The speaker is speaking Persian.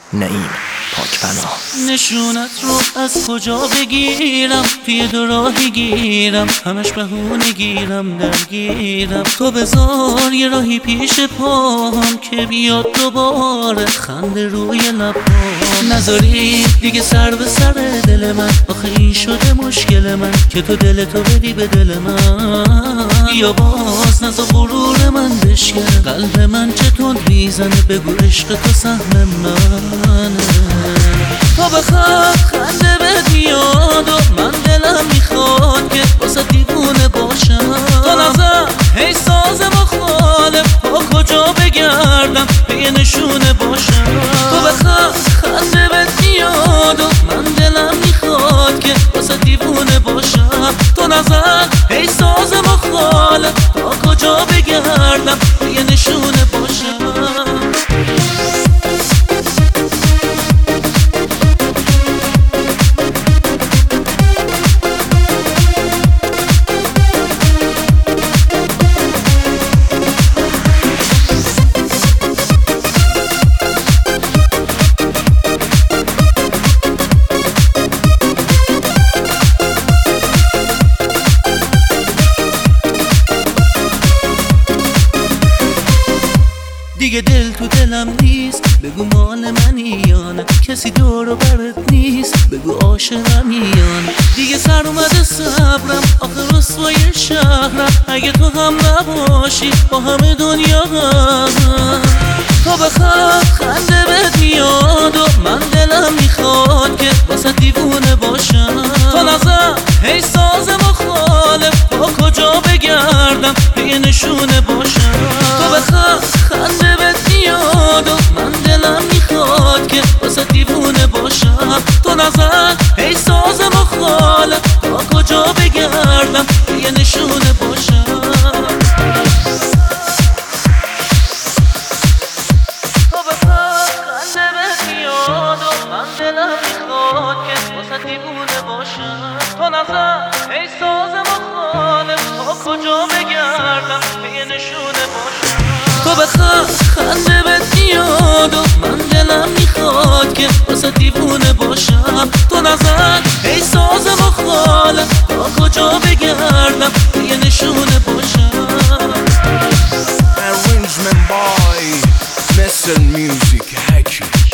نعیم پاکپناه. نشونت رو از کجا بگیرم، توی دو راهی گیرم، همش بهونه گیرم درگیرم. تو بذار یه راهی پیش پاهم که بیاد دوباره خنده روی لبام. نذاری دیگه سر به سر دل من، آخه این شده مشکل من که تو دلتو بدی به دل من. یا باز نذار غرور من بشکنه قلب من چه تند میزنه، بگو عشق تو سهم منه. تو بخواد خنده به میاد و من دلم میخواد که واسه دیوونه باشم. تو نظر هی ساز مخالف با کجا بگردم به نشونه باشم. تو بخواد خنده به میاد و من دلم میخواد که واسه دیوونه باشم. تو نظر هی ساز مخالف با کجا بگردم به نشونه باشم. دیگه دل تو دلم نیست، بگو مال منی یا نه، کسی دور و برت نیست، بگو عاشقم یا نه. دیگه سر اومده صبرم، آخه رسوای شهرم، اگه تو هم نباشی با همه دنیا غمم. تو بخواد خنده بهت میاد و من دلم میخواد که واسه دیوونه باشم. تو نظر هی ساز مخالف با کجا بگردم به نشونه باشم. تو بخواد خنده بهت میاد و من دلم میخواد که واسه دیوونه باشم. تو نظر هی ساز مخالف با کجا بگردم به نشونه باشم. دلم میخواد که واسه دیوونه باشم. تو نظر ای ساز مخالف با کجا بگردم به نشونه باشم. تو بخواد خنده بهت میاد و من دلم میخواد که واسه دیوونه باشم. تو نظر ای ساز مخالف با کجا بگردم به نشونه باشم. Arrangement by Messel Music Hacky.